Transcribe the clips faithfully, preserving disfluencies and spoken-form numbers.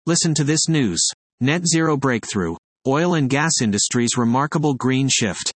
Listen to this news. Net zero breakthrough. Oil and gas industry's remarkable green shift.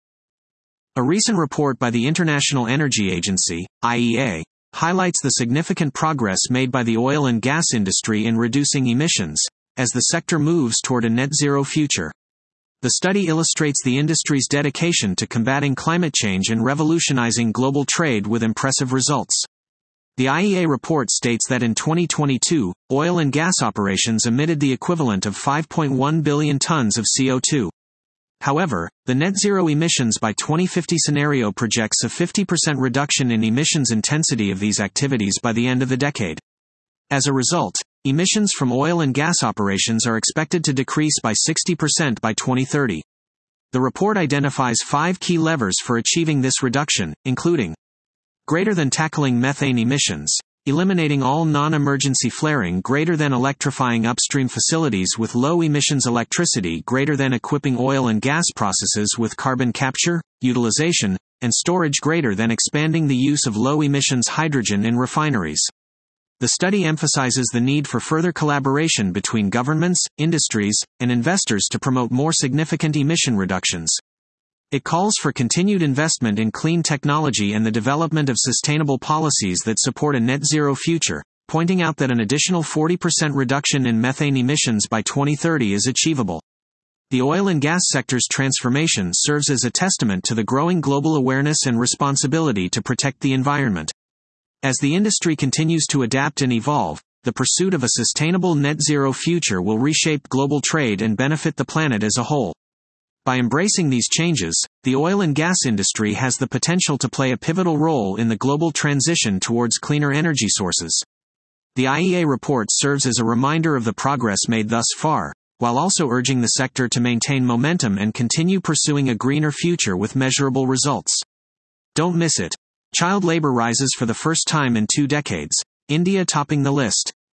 A recent report by the International Energy Agency, I E A, highlights the significant progress made by the oil and gas industry in reducing emissions, as the sector moves toward a net zero future. The study illustrates the industry's dedication to combating climate change and revolutionizing global trade with impressive results. The I E A report states that in twenty twenty-two, oil and gas operations emitted the equivalent of five point one billion tons of C O two. However, the net zero emissions by twenty fifty scenario projects a fifty percent reduction in emissions intensity of these activities by the end of the decade. As a result, emissions from oil and gas operations are expected to decrease by sixty percent by twenty thirty. The report identifies five key levers for achieving this reduction, including greater than tackling methane emissions, eliminating all non-emergency flaring greater than electrifying upstream facilities with low emissions electricity greater than equipping oil and gas processes with carbon capture, utilization, and storage greater than expanding the use of low emissions hydrogen in refineries. The study emphasizes the need for further collaboration between governments, industries, and investors to promote more significant emission reductions. It calls for continued investment in clean technology and the development of sustainable policies that support a net zero future, pointing out that an additional forty percent reduction in methane emissions by twenty thirty is achievable. The oil and gas sector's transformation serves as a testament to the growing global awareness and responsibility to protect the environment. As the industry continues to adapt and evolve, the pursuit of a sustainable net zero future will reshape global trade and benefit the planet as a whole. By embracing these changes, the oil and gas industry has the potential to play a pivotal role in the global transition towards cleaner energy sources. The I E A report serves as a reminder of the progress made thus far, while also urging the sector to maintain momentum and continue pursuing a greener future with measurable results. Don't miss it. Child labor rises for the first time in two decades, India topping the list.